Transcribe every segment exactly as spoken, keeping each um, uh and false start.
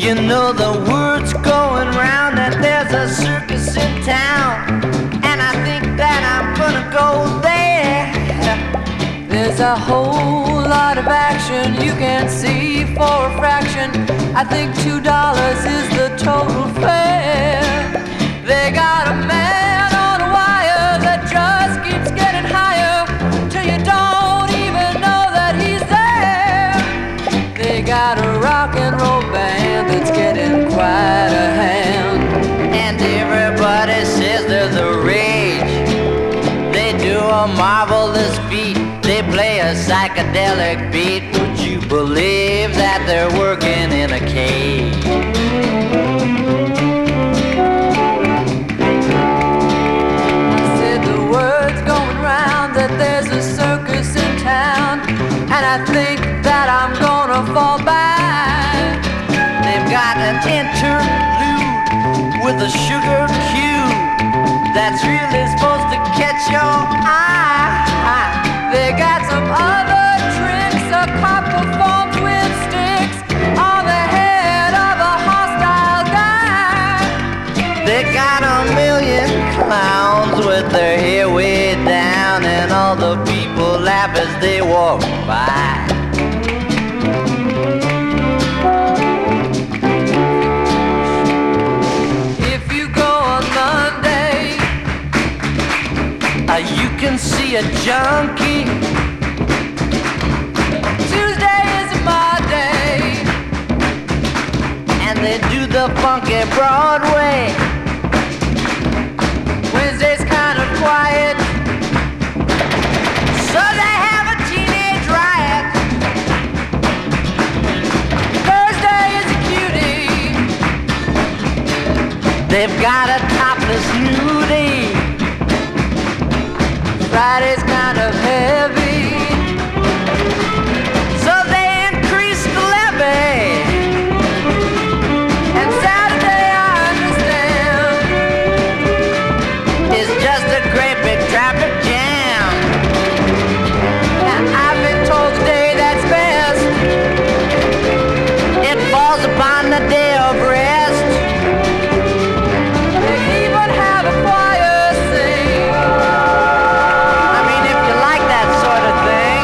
You know the word's going round that there's a circus in town, and I think that I'm gonna go there. There's a whole lot of action you can see for a fraction. I think two dollars is the total fare. They got a man on a wire that just keeps getting higher till you don't even know that he's there. They got a rock and roll band that's getting quite a hand, and everybody says there's a rage. They do a marvelous feat. They play a psychedelic beat. Would you believe that they're working in a cage? I said the word's going round that there's a circus in town, and I think that I'm gonna fall back. They've got an interlude with a sugar cue that's really supposed to catch your eye. They got some other tricks. A cop performs with sticks on the head of a hostile guy. They got a million clowns with their hair way down, and all the people laugh as they walk by. If you go on Monday, uh, you can see a junkie. Tuesday is my day, and they do the funky Broadway. Wednesday's kind of quiet, so they have a teenage riot. Thursday is a cutie. They've got a topless nudie. Friday's kind of heavy, so they increase the levy. and Saturday, I understand, is just a great big traffic jam. and I've been told the day that's best, it falls upon the day of rest. they even have a choir sing. I mean, if you like that sort of thing.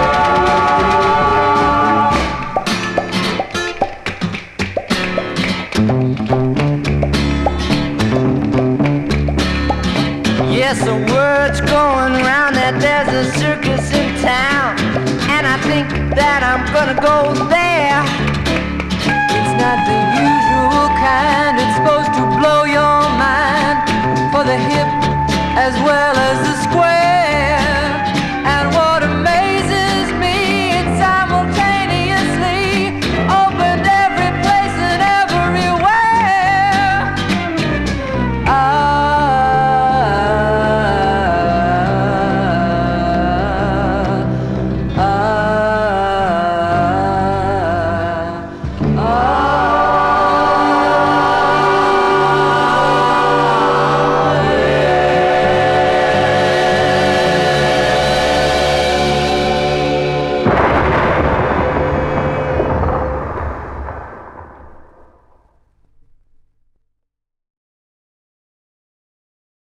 Yes, the word's going round that there's a circus in town, and I think that I'm gonna go there. It's not the usual kind. It's supposed to blow your mind for the hip as well as the square.